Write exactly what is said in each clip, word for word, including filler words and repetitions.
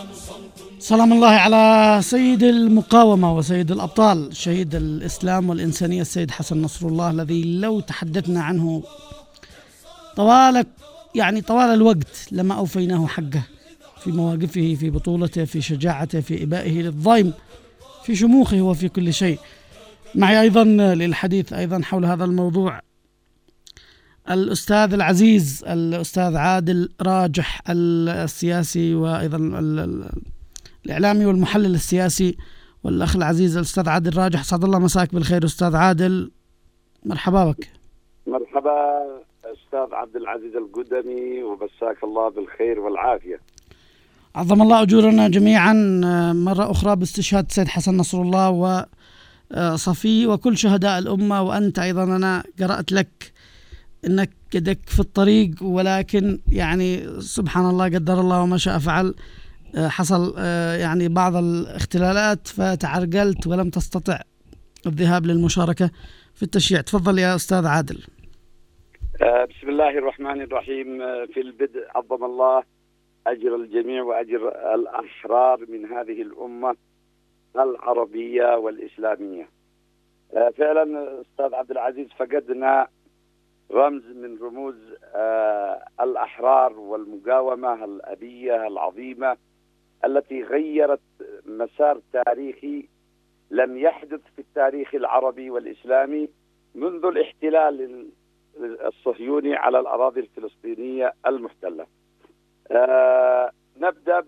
سلام الله على سيد المقاومة وسيد الأبطال، شهيد الإسلام والإنسانية السيد حسن نصر الله، الذي لو تحدثنا عنه طوال يعني طوال الوقت لما أوفيناه حقه في مواقفه، في بطولته، في شجاعته، في إبائه للضيم، في شموخه وفي كل شيء. معي أيضا للحديث أيضا حول هذا الموضوع الأستاذ العزيز الأستاذ عادل راجح السياسي وأيضا الإعلامي والمحلل السياسي، والأخ العزيز الأستاذ عادل راجح. أسعد الله مساك بالخير أستاذ عادل، مرحبا بك. مرحبا أستاذ عبد العزيز القدمي، ومساك الله بالخير والعافية. عظم الله أجورنا جميعا مرة أخرى باستشهاد السيد حسن نصر الله وصفي وكل شهداء الأمة. وأنت أيضا أنا قرأت لك أنك كدك في الطريق، ولكن يعني سبحان الله قدر الله وما شاء فعل، حصل يعني بعض الاختلالات فتعرقلت ولم تستطع الذهاب للمشاركة في التشييع. تفضل يا أستاذ عادل. بسم الله الرحمن الرحيم. في البدء عظم الله أجر الجميع وأجر الأحرار من هذه الأمة العربية والإسلامية. فعلا أستاذ عبد العزيز فقدنا رمز من رموز الأحرار والمقاومة الأبية العظيمة التي غيرت مسار تاريخي لم يحدث في التاريخ العربي والإسلامي منذ الاحتلال الصهيوني على الأراضي الفلسطينية المحتلة. آه نبدأ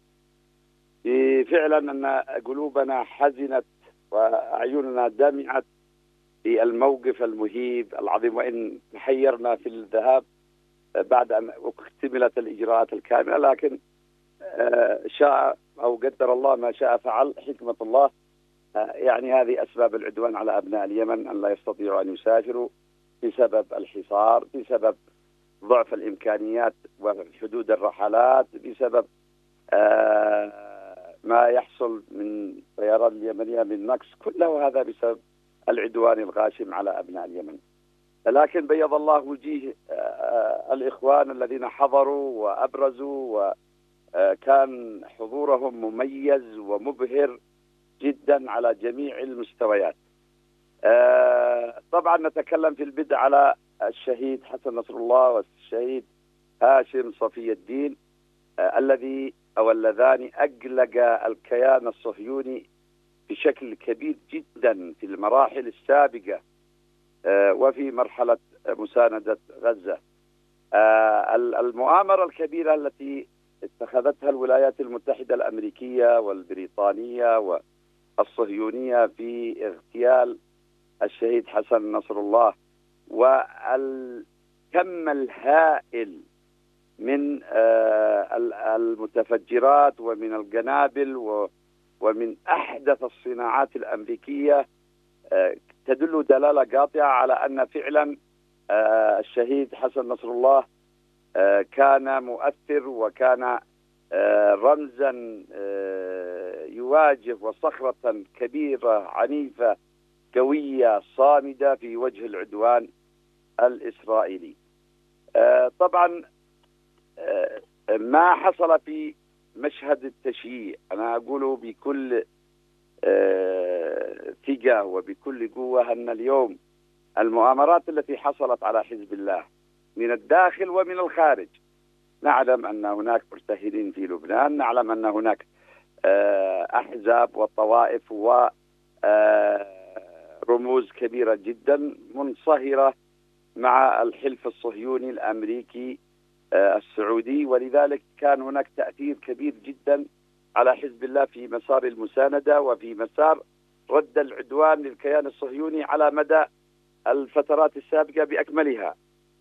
بفعلا أن قلوبنا حزنت وأعيننا دمعت في الموقف المهيب العظيم، وإن تحيرنا في الذهاب بعد أن اكتملت الإجراءات الكاملة، لكن آه شاء أو قدر الله ما شاء فعل، حكمة الله. آه يعني هذه أسباب العدوان على أبناء اليمن أن لا يستطيعوا أن يسافروا بسبب الحصار، بسبب ضعف الإمكانيات وحدود الرحلات، بسبب آه ما يحصل من طيران اليمنية من نقص، كله هذا بسبب العدوان الغاشم على أبناء اليمن. لكن بيض الله وجيه آه الإخوان الذين حضروا وأبرزوا، وكان حضورهم مميز ومبهر جدا على جميع المستويات. آه طبعا نتكلم في البدء على الشهيد حسن نصر الله والشهيد هاشم صفي الدين، آه الذي أو اللذان أقلق الكيان الصهيوني بشكل كبير جدا في المراحل السابقة آه وفي مرحلة مساندة غزة. آه المؤامرة الكبيرة التي اتخذتها الولايات المتحدة الأمريكية والبريطانية والصهيونية في اغتيال الشهيد حسن نصر الله، والكم الهائل من المتفجرات ومن القنابل ومن أحدث الصناعات الأمريكية تدل دلالة قاطعة على أن فعلا الشهيد حسن نصر الله كان مؤثر، وكان رمزا يواجه وصخرة كبيرة عنيفة قوية صامدة في وجه العدوان الإسرائيلي. آه طبعا آه ما حصل في مشهد التشييع أنا أقوله بكل آه ثقة وبكل قوة أن اليوم المؤامرات التي حصلت على حزب الله من الداخل ومن الخارج، نعلم أن هناك مرتهنين في لبنان، نعلم أن هناك آه أحزاب وطوائف و آه رموز كبيرة جدا منصهرة مع الحلف الصهيوني الأمريكي آه السعودي، ولذلك كان هناك تأثير كبير جدا على حزب الله في مسار المساندة وفي مسار رد العدوان للكيان الصهيوني على مدى الفترات السابقة بأكملها.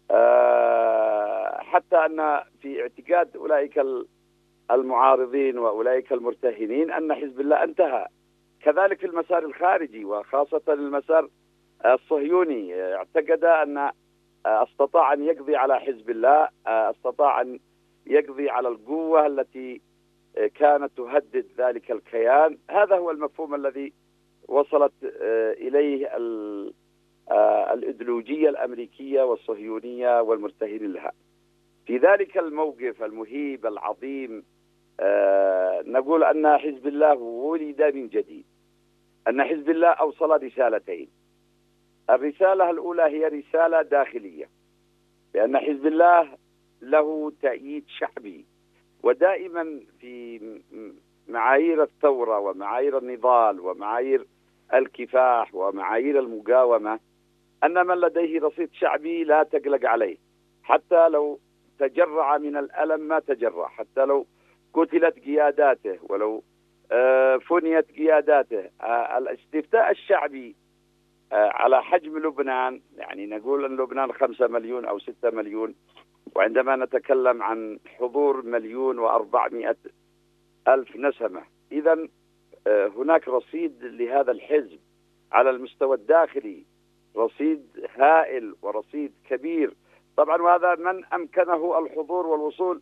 آه حتى أن في اعتقاد أولئك المعارضين وأولئك المرتهنين أن حزب الله انتهى. كذلك في المسار الخارجي وخاصة المسار الصهيوني اعتقد أن استطاع أن يقضي على حزب الله، استطاع أن يقضي على القوة التي كانت تهدد ذلك الكيان. هذا هو المفهوم الذي وصلت إليه الإيديولوجية الأمريكية والصهيونية والمرتهنين لها. في ذلك الموقف المهيب العظيم نقول أن حزب الله ولد من جديد، أن حزب الله أوصل رسالتين. الرسالة الأولى هي رسالة داخلية، بأن حزب الله له تأييد شعبي، ودائما في معايير الثورة ومعايير النضال ومعايير الكفاح ومعايير المقاومة أن من لديه رصيد شعبي لا تقلق عليه، حتى لو تجرع من الألم ما تجرع، حتى لو قتلت قياداته ولو فنيت قياداته. الاستفتاء الشعبي على حجم لبنان، يعني نقول أن لبنان خمسة مليون أو ستة مليون، وعندما نتكلم عن حضور مليون وأربعمائة ألف نسمة، إذا هناك رصيد لهذا الحزب على المستوى الداخلي، رصيد هائل ورصيد كبير طبعا. وهذا من أمكنه الحضور والوصول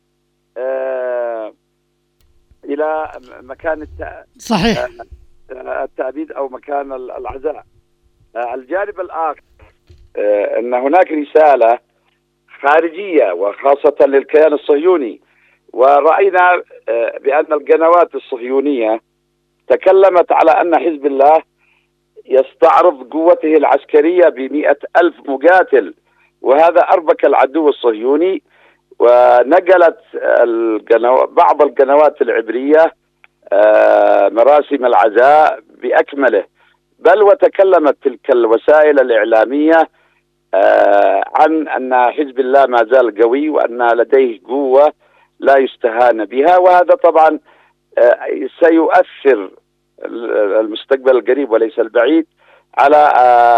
آه إلى مكان الت... صحيح آه التأبيد أو مكان العزاء. آه الجانب الآخر آه أن هناك رسالة خارجية وخاصة للكيان الصهيوني، ورأينا آه بأن القنوات الصهيونية تكلمت على أن حزب الله يستعرض قوته العسكرية بمئة ألف مقاتل، وهذا أربك العدو الصهيوني. ونقلت القنو... بعض القنوات العبرية مراسم العزاء بأكمله، بل وتكلمت تلك الوسائل الإعلامية عن أن حزب الله ما زال قوي وأن لديه قوة لا يستهان بها. وهذا طبعا سيؤثر المستقبل القريب وليس البعيد على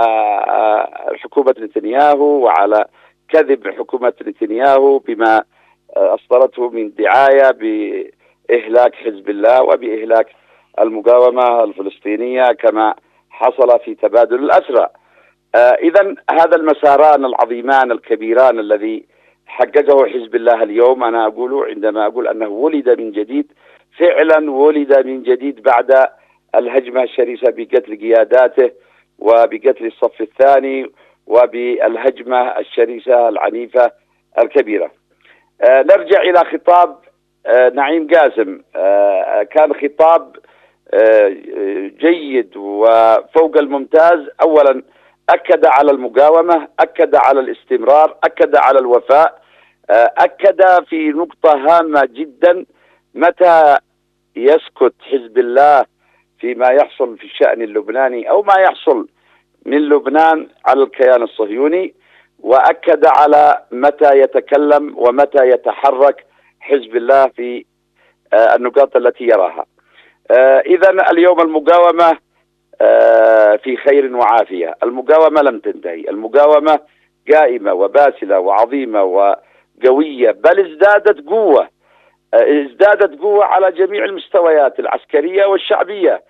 حكومة نتنياهو وعلى كذب حكومة نتنياهو بما أصدرته من دعاية بإهلاك حزب الله وبإهلاك المقاومة الفلسطينية كما حصل في تبادل الأسرى. إذن هذا المساران العظيمان الكبيران الذي حققه حزب الله اليوم، أنا أقول عندما أقول أنه ولد من جديد، فعلا ولد من جديد بعد الهجمة الشرسة بقتل قياداته وبقتل الصف الثاني وبالهجمة الشرسة العنيفة الكبيرة. آه نرجع إلى خطاب آه نعيم قاسم. آه كان خطاب آه جيد وفوق الممتاز. أولا أكد على المقاومة، أكد على الاستمرار، أكد على الوفاء، آه أكد في نقطة هامة جدا: متى يسكت حزب الله فيما يحصل في الشأن اللبناني أو ما يحصل من لبنان على الكيان الصهيوني، وأكد على متى يتكلم ومتى يتحرك حزب الله في آه النقاط التي يراها. آه إذن اليوم المقاومة آه في خير وعافية، المقاومة لم تنتهي، المقاومة قائمة وباسلة وعظيمة وقوية، بل ازدادت قوة، آه ازدادت قوة على جميع المستويات العسكرية والشعبية.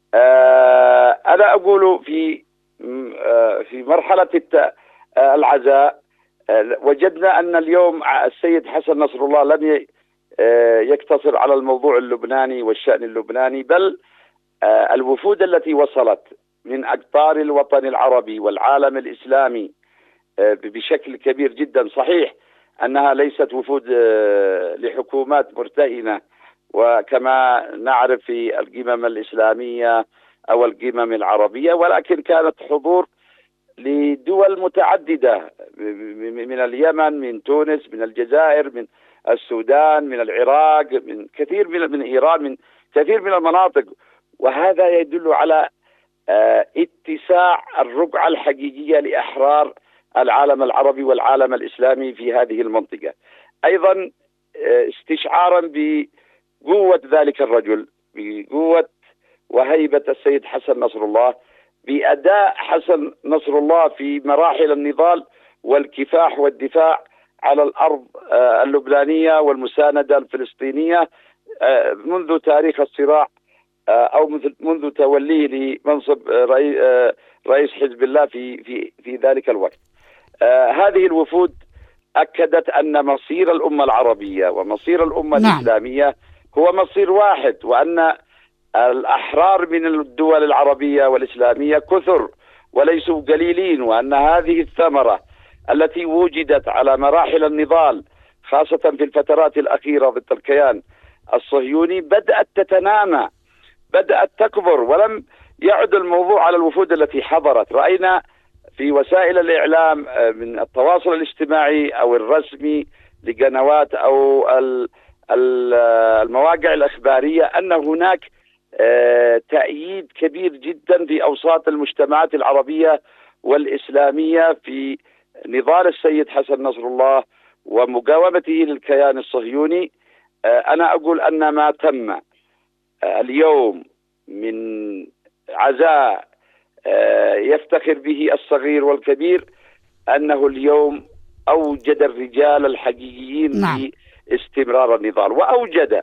آه أنا أقول في في مرحلة العزاء وجدنا أن اليوم السيد حسن نصر الله لم يقتصر على الموضوع اللبناني والشأن اللبناني، بل الوفود التي وصلت من أقطار الوطن العربي والعالم الإسلامي بشكل كبير جدا. صحيح أنها ليست وفود لحكومات مرتهنة وكما نعرف في القمم الإسلامية أو القمم العربية، ولكن كانت حضور لدول متعددة من اليمن، من تونس، من الجزائر، من السودان، من العراق، من كثير من من إيران، من كثير من المناطق. وهذا يدل على اتساع الرقعة الحقيقية لأحرار العالم العربي والعالم الإسلامي في هذه المنطقة. أيضا استشعارا بقوة ذلك الرجل، بقوة وهيبة السيد حسن نصر الله، بأداء حسن نصر الله في مراحل النضال والكفاح والدفاع على الأرض اللبنانية والمساندة الفلسطينية منذ تاريخ الصراع أو منذ توليه لمنصب رئيس حزب الله في في في ذلك الوقت. هذه الوفود أكدت أن مصير الأمة العربية ومصير الأمة نعم. الإسلامية هو مصير واحد، وأن الأحرار من الدول العربية والإسلامية كثر وليسوا قليلين، وأن هذه الثمرة التي وجدت على مراحل النضال خاصة في الفترات الأخيرة ضد الكيان الصهيوني بدأت تتنامى، بدأت تكبر، ولم يعد الموضوع على الوفود التي حضرت. رأينا في وسائل الإعلام من التواصل الاجتماعي أو الرسمي لقنوات أو المواقع الإخبارية أن هناك تأييد كبير جدا في أوساط المجتمعات العربية والإسلامية في نضال السيد حسن نصر الله ومقاومته للكيان الصهيوني. أنا أقول أن ما تم اليوم من عزاء يفتخر به الصغير والكبير أنه اليوم أوجد الرجال الحقيقيين نعم. لاستمرار النضال، وأوجد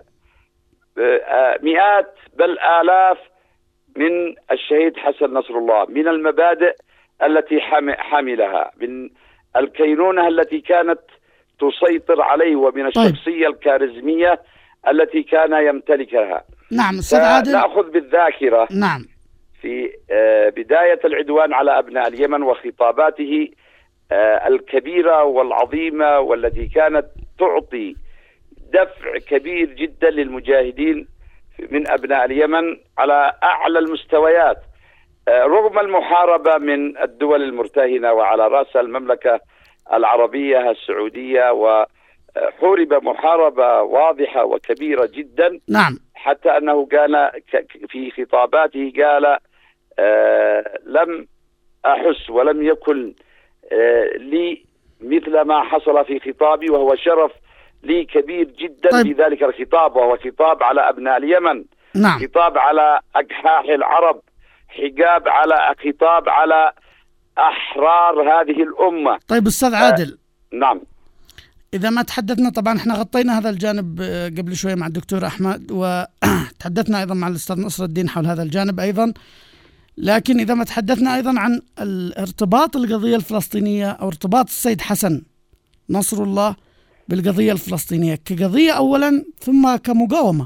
مئات بل آلاف من الشهيد حسن نصر الله، من المبادئ التي حملها، من الكينونة التي كانت تسيطر عليه، ومن الشخصية طيب. الكاريزمية التي كان يمتلكها. نعم أستاذ عادل، نأخذ بالذاكرة نعم في بداية العدوان على أبناء اليمن وخطاباته الكبيرة والعظيمة والتي كانت تعطي دفع كبير جدا للمجاهدين من أبناء اليمن على أعلى المستويات، رغم المحاربة من الدول المرتهنة وعلى رأسها المملكة العربية السعودية، وحورب محاربة واضحة وكبيرة جدا. نعم. حتى أنه قال في خطاباته قال آه لم أحس ولم يكن آه لي مثل ما حصل في خطابي، وهو شرف لي كبير جدا طيب. في ذلك الخطاب، وهو خطاب على أبناء اليمن. نعم. خطاب على أجحاح العرب، حجاب على خطاب على أحرار هذه الأمة. طيب أستاذ عادل، آه نعم، إذا ما تحدثنا، طبعا احنا غطينا هذا الجانب قبل شوي مع الدكتور أحمد، وتحدثنا أيضا مع الأستاذ نصر الدين حول هذا الجانب أيضا، لكن إذا ما تحدثنا أيضا عن ارتباط القضية الفلسطينية أو ارتباط السيد حسن نصر الله بالقضية الفلسطينية كقضية أولا ثم كمقاومة.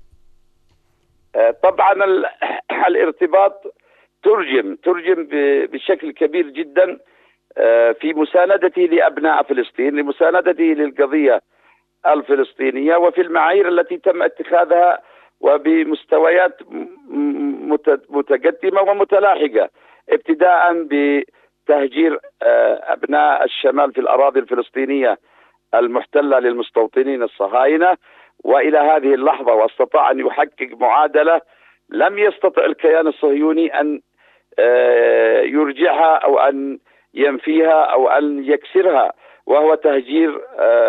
طبعا الارتباط ترجم ترجم بشكل كبير جدا في مساندته لأبناء فلسطين، لمساندته للقضية الفلسطينية، وفي المعايير التي تم اتخاذها وبمستويات متقدمة ومتلاحقة، ابتداء بتهجير أبناء الشمال في الأراضي الفلسطينية المحتلة للمستوطنين الصهاينة، وإلى هذه اللحظة واستطاع أن يحقق معادلة لم يستطع الكيان الصهيوني أن يرجعها أو أن ينفيها أو أن يكسرها، وهو تهجير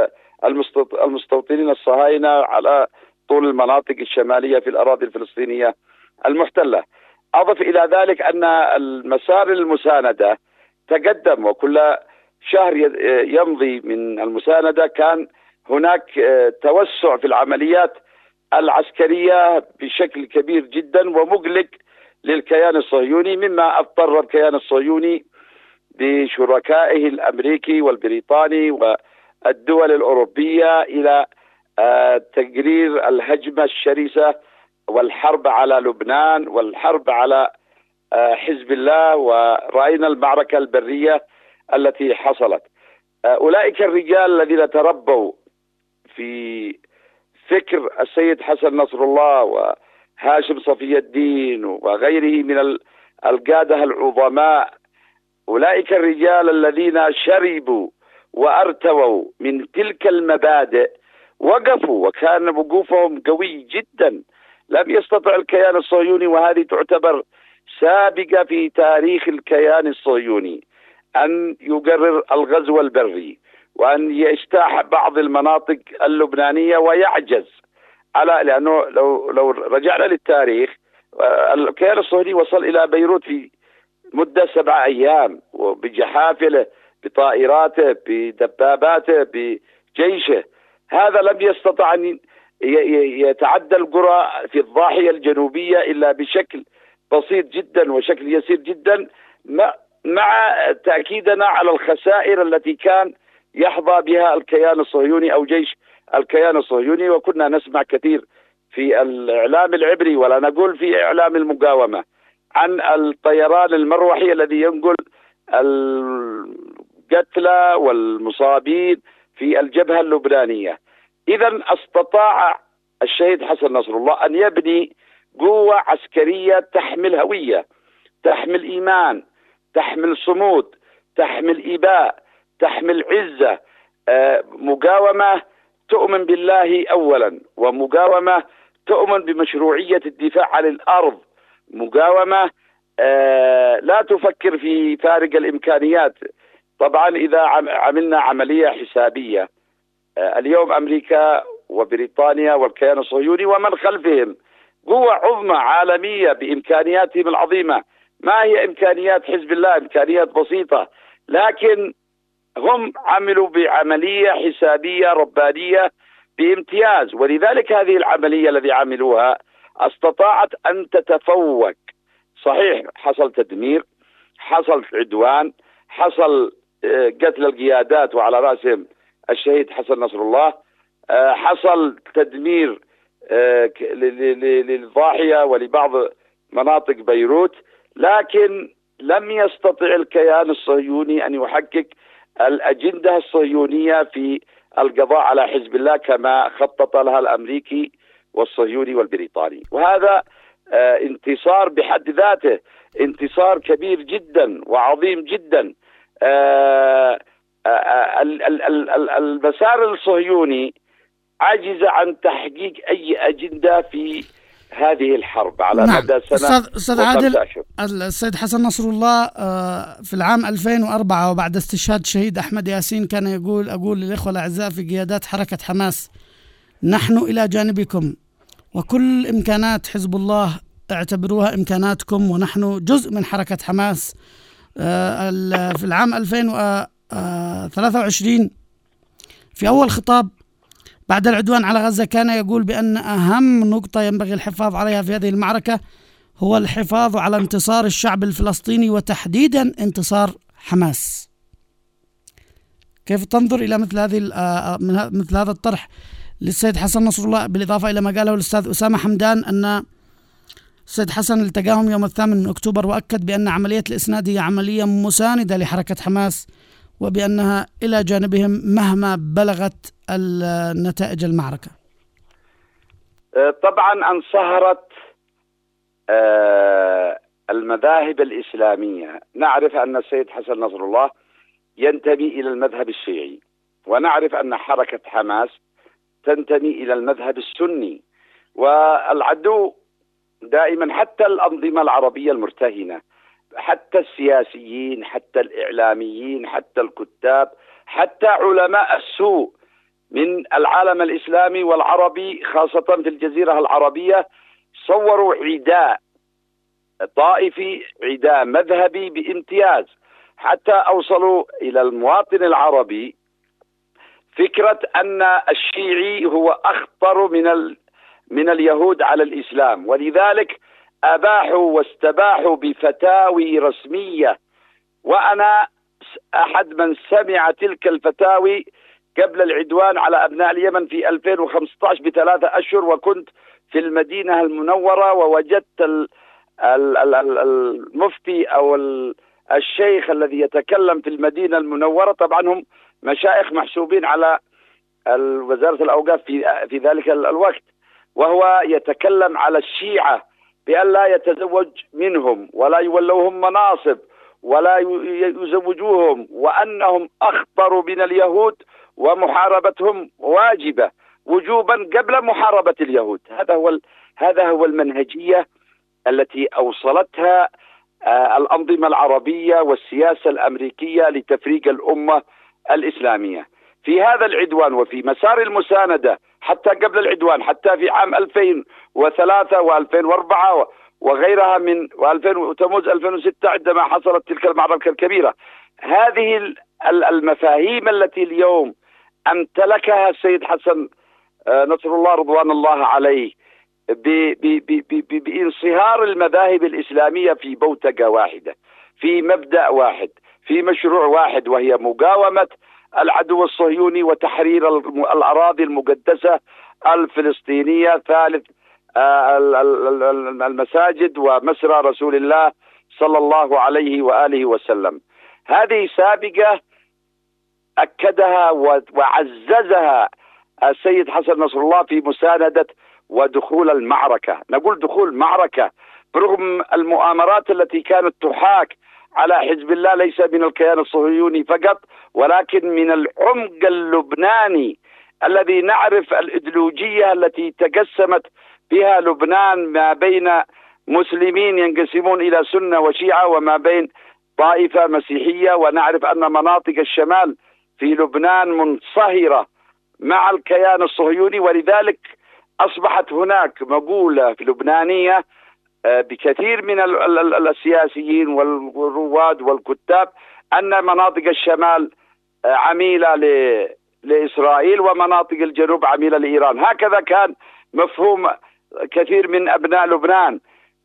المستوطنين الصهاينة على طول المناطق الشمالية في الأراضي الفلسطينية المحتلة. أضف إلى ذلك أن المسار المساندة تقدم، وكل شهر يمضي من المساندة كان هناك توسع في العمليات العسكرية بشكل كبير جدا ومقلق للكيان الصهيوني، مما اضطر الكيان الصهيوني بشركائه الأمريكي والبريطاني والدول الأوروبية إلى تقرير الهجمة الشرسة والحرب على لبنان والحرب على حزب الله، ورأينا المعركة البرية التي حصلت. أولئك الرجال الذين تربوا في فكر السيد حسن نصر الله وهاشم صفي الدين وغيره من القادة العظماء، أولئك الرجال الذين شربوا وارتووا من تلك المبادئ وقفوا، وكان وقوفهم قوي جدا. لم يستطع الكيان الصهيوني، وهذه تعتبر سابقة في تاريخ الكيان الصهيوني، أن يقرر الغزو البري وأن يجتاح بعض المناطق اللبنانية ويعجز على، لأنه لو لو رجعنا للتاريخ الكيان الصهيوني وصل إلى بيروت في مدة سبعة أيام وبجحافله بطائراته بدباباته بجيشه. هذا لم يستطع أن يتعدى القرى في الضاحية الجنوبية إلا بشكل بسيط جدا وشكل يسير جدا، مع تأكيدنا على الخسائر التي كان يحظى بها الكيان الصهيوني أو جيش الكيان الصهيوني. وكنا نسمع كثير في الإعلام العبري ولا نقول في إعلام المقاومة عن الطيران المروحي الذي ينقل القتلى والمصابين في الجبهة اللبنانية. إذن استطاع الشهيد حسن نصر الله أن يبني قوة عسكرية تحمل هوية، تحمل إيمان، تحمل صمود، تحمل إباء، تحمل عزة، آه مقاومة تؤمن بالله أولا، ومقاومة تؤمن بمشروعية الدفاع عن الأرض، مقاومة آه لا تفكر في فارق الإمكانيات. طبعا إذا عملنا عملية حسابية، آه اليوم أمريكا وبريطانيا والكيان الصهيوني ومن خلفهم قوة عظمى عالمية بإمكانياتهم العظيمة. ما هي إمكانيات حزب الله؟ إمكانيات بسيطة، لكن هم عملوا بعملية حسابية ربانية بامتياز، ولذلك هذه العملية الذي عملوها استطاعت أن تتفوق. صحيح حصل تدمير، حصل عدوان، حصل قتل القيادات وعلى رأسهم الشهيد حسن نصر الله، حصل تدمير للضاحية ولبعض مناطق بيروت، لكن لم يستطع الكيان الصهيوني أن يحقق الأجندة الصهيونية في القضاء على حزب الله كما خطط لها الأمريكي والصهيوني والبريطاني. وهذا انتصار بحد ذاته، انتصار كبير جدا وعظيم جدا. المسار الصهيوني عجز عن تحقيق أي أجندة في هذه الحرب على نعم. مدى سنة أستاذ عادل، السيد حسن نصر الله في العام ألفين وأربعة وبعد استشهاد شهيد أحمد ياسين كان يقول: أقول للإخوة الأعزاء في قيادات حركة حماس: نحن إلى جانبكم، وكل إمكانات حزب الله اعتبروها إمكاناتكم، ونحن جزء من حركة حماس. في العام ألفين وثلاثة وعشرين في أول خطاب بعد العدوان على غزة كان يقول بأن أهم نقطة ينبغي الحفاظ عليها في هذه المعركة هو الحفاظ على انتصار الشعب الفلسطيني، وتحديدا انتصار حماس. كيف تنظر إلى مثل هذه مثل هذا الطرح للسيد حسن نصر الله، بالإضافة إلى ما قاله الأستاذ أسامة حمدان أن السيد حسن التقاهم يوم الثامن من أكتوبر وأكد بأن عملية الإسناد هي عملية مساندة لحركة حماس، وبأنها إلى جانبهم مهما بلغت النتائج المعركة؟ طبعا انصهرت المذاهب الإسلامية. نعرف أن السيد حسن نصر الله ينتمي إلى المذهب الشيعي، ونعرف أن حركة حماس تنتمي إلى المذهب السني. والعدو دائما، حتى الأنظمة العربية المرتهنة، حتى السياسيين، حتى الإعلاميين، حتى الكتاب، حتى علماء السوء من العالم الإسلامي والعربي خاصة في الجزيرة العربية صوروا عداء طائفي، عداء مذهبي بامتياز، حتى أوصلوا إلى المواطن العربي فكرة أن الشيعي هو أخطر من ال من اليهود على الإسلام، ولذلك أباحوا واستباحوا بفتاوي رسمية. وأنا أحد من سمع تلك الفتاوي قبل العدوان على أبناء اليمن في ألفين وخمسة عشر بثلاثة أشهر، وكنت في المدينة المنورة ووجدت المفتي أو الشيخ الذي يتكلم في المدينة المنورة، طبعا هم مشايخ محسوبين على وزارة الأوقاف في في ذلك الوقت، وهو يتكلم على الشيعة بأن لا يتزوج منهم ولا يولوهم مناصب ولا يزوجوهم، وأنهم أخطر من اليهود ومحاربتهم واجبة وجوبا قبل محاربة اليهود. هذا هو هذا هو المنهجية التي أوصلتها الأنظمة العربية والسياسة الأمريكية لتفريق الأمة الإسلامية. في هذا العدوان وفي مسار المساندة حتى قبل العدوان، حتى في عام ألفين وثلاثة وألفين وأربعة وغيرها من وألفين تموز ألفين وستة عندما حصلت تلك المعركة الكبيرة، هذه المفاهيم التي اليوم امتلكها السيد حسن نصر الله رضوان الله عليه بانصهار المذاهب الإسلامية في بوتقة واحدة، في مبدأ واحد، في مشروع واحد، وهي مقاومة العدو الصهيوني وتحرير الأراضي المقدسة الفلسطينية، ثالث المساجد ومسرى رسول الله صلى الله عليه وآله وسلم. هذه سابقة أكدها وعززها السيد حسن نصر الله في مساندة ودخول المعركة. نقول دخول معركة برغم المؤامرات التي كانت تحاك على حزب الله، ليس من الكيان الصهيوني فقط ولكن من العمق اللبناني الذي نعرف الإيديولوجية التي تقسمت بها لبنان ما بين مسلمين ينقسمون إلى سنة وشيعة وما بين طائفة مسيحية، ونعرف أن مناطق الشمال في لبنان منصهرة مع الكيان الصهيوني، ولذلك أصبحت هناك مقولة في لبنانية بكثير من السياسيين والرواد والكتاب أن مناطق الشمال عميلة لإسرائيل ومناطق الجنوب عميلة لإيران. هكذا كان مفهوم كثير من أبناء لبنان.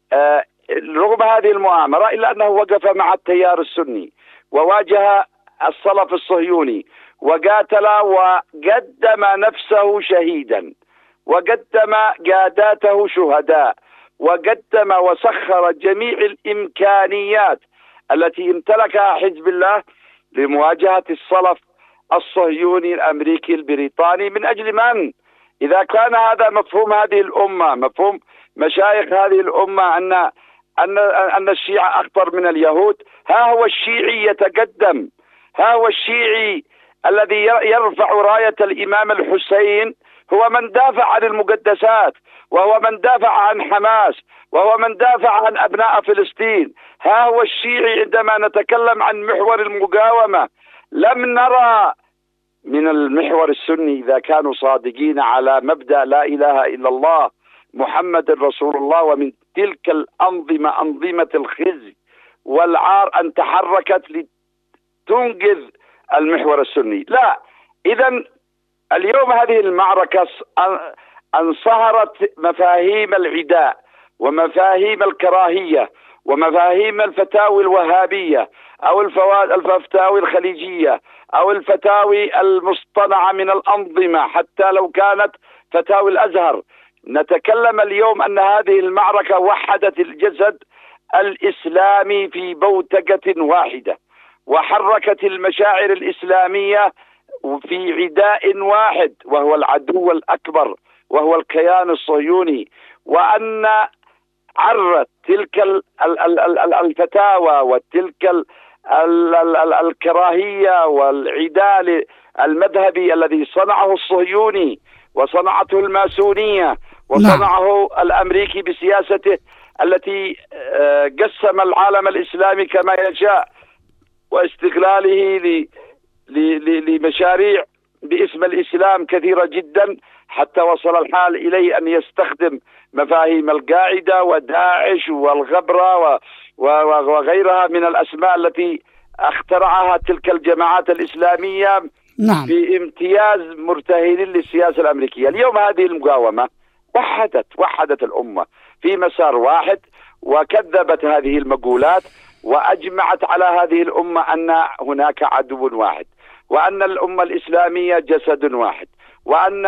رغم هذه المؤامرة إلا أنه وقف مع التيار السني وواجه الصلف الصهيوني وقاتل وقدم نفسه شهيدا وقدم قاداته شهداء وقدم وسخر جميع الإمكانيات التي امتلكها حزب الله لمواجهة الصلف الصهيوني الأمريكي البريطاني. من أجل من؟ إذا كان هذا مفهوم هذه الأمة، مفهوم مشايخ هذه الأمة أن أن أن الشيعة أخطر من اليهود، ها هو الشيعي يتقدم، ها هو الشيعي الذي يرفع راية الإمام الحسين، هو من دافع عن المقدسات، وهو من دافع عن حماس، وهو من دافع عن أبناء فلسطين. ها هو الشيعي عندما نتكلم عن محور المقاومة. لم نرى من المحور السني إذا كانوا صادقين على مبدأ لا إله إلا الله محمد رسول الله ومن تلك الأنظمة أنظمة الخزي والعار أن تحركت لتنقذ المحور السني. لا، إذن اليوم هذه المعركة انصهرت مفاهيم العداء ومفاهيم الكراهية ومفاهيم الفتاوي الوهابية أو الفتاوي الخليجية أو الفتاوي المصطنعة من الأنظمة حتى لو كانت فتاوي الأزهر. نتكلم اليوم أن هذه المعركة وحدت الجسد الإسلامي في بوتقة واحدة وحركت المشاعر الإسلامية في عداء واحد وهو العدو الأكبر وهو الكيان الصهيوني، وأن عرت تلك الفتاوى وتلك الكراهية والعداء المذهبي الذي صنعه الصهيوني وصنعته الماسونية وصنعه الأمريكي بسياسته التي قسم العالم الإسلامي كما يشاء واستغلاله لمشاريع باسم الإسلام كثيرة جدا، حتى وصل الحال إليه أن يستخدم مفاهيم القاعدة وداعش والغبرة وغيرها من الأسماء التي اخترعها تلك الجماعات الإسلامية. نعم. في امتياز مرتهنين للسياسة الأمريكية. اليوم هذه المقاومة وحدت وحدت الأمة في مسار واحد وكذبت هذه المقولات وأجمعت على هذه الأمة أن هناك عدو واحد وأن الأمة الإسلامية جسد واحد وأن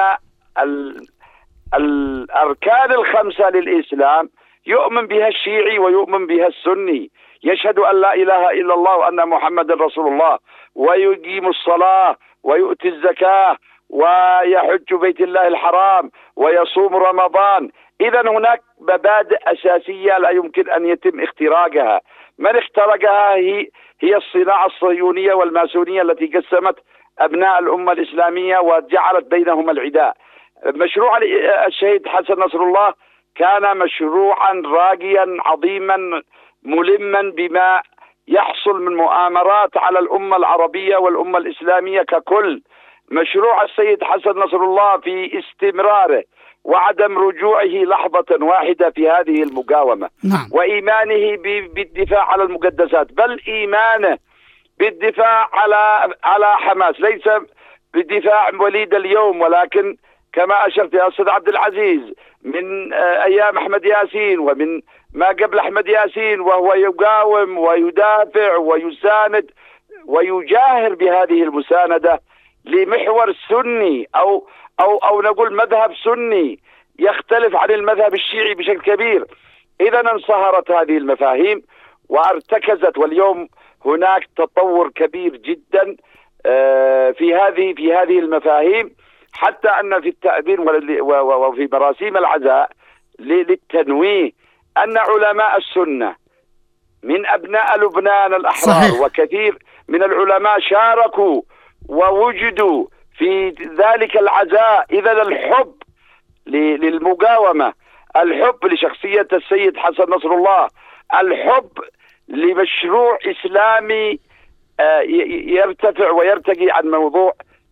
الأركان الخمسة للإسلام يؤمن بها الشيعي ويؤمن بها السني، يشهد أن لا إله إلا الله وأن محمد رسول الله ويقيم الصلاة ويؤتي الزكاة ويحج بيت الله الحرام ويصوم رمضان. إذن هناك مبادئ أساسية لا يمكن أن يتم اختراقها. من اخترقها هي هي الصناعة الصهيونية والماسونية التي قسمت أبناء الأمة الإسلامية وجعلت بينهم العداء. مشروع الشهيد حسن نصر الله كان مشروعا راقيا عظيما ملما بما يحصل من مؤامرات على الأمة العربية والأمة الإسلامية ككل. مشروع السيد حسن نصر الله في استمراره وعدم رجوعه لحظة واحدة في هذه المقاومة. نعم. وإيمانه بالدفاع على المقدسات، بل إيمانه بالدفاع على على حماس، ليس بالدفاع وليد اليوم ولكن كما أشرت يا أستاذ عبد العزيز من أيام أحمد ياسين ومن ما قبل أحمد ياسين، وهو يقاوم ويدافع ويساند ويجاهر بهذه المساندة لمحور سني أو أو أو نقول مذهب سني يختلف عن المذهب الشيعي بشكل كبير. إذا انصهرت هذه المفاهيم وارتكزت، واليوم هناك تطور كبير جدا في هذه في هذه المفاهيم حتى أن في التأبين وفي مراسيم العزاء للتنويه أن علماء السنة من أبناء لبنان الأحرار صحيح. وكثير من العلماء شاركوا ووجدوا في ذلك العزاء. إذا الحب للمقاومة، الحب لشخصية السيد حسن نصر الله، الحب لمشروع إسلامي يرتفع ويرتقي عن موضوع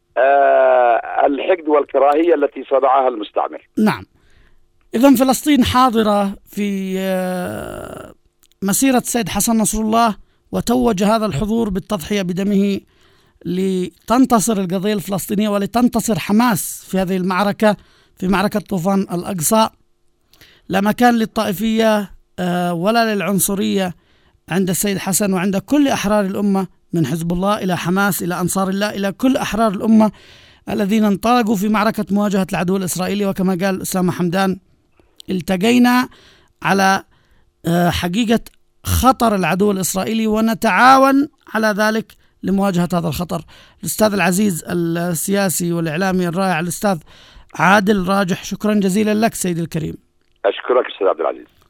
الحقد والكراهية التي صنعها المستعمر. نعم. إذن فلسطين حاضرة في مسيرة السيد حسن نصر الله، وتوج هذا الحضور بالتضحية بدمه لتنتصر القضية الفلسطينية ولتنتصر حماس في هذه المعركة، في معركة طوفان الأقصى. لا مكان للطائفية ولا للعنصرية عند السيد حسن وعند كل أحرار الأمة، من حزب الله إلى حماس إلى أنصار الله إلى كل أحرار الأمة الذين انطلقوا في معركة مواجهة العدو الإسرائيلي. وكما قال أسامة حمدان، التقينا على حقيقة خطر العدو الإسرائيلي ونتعاون على ذلك لمواجهة هذا الخطر. الأستاذ العزيز السياسي والإعلامي الرائع الأستاذ عادل راجح، شكرا جزيلا لك سيدي الكريم. أشكرك أستاذ عبد العزيز.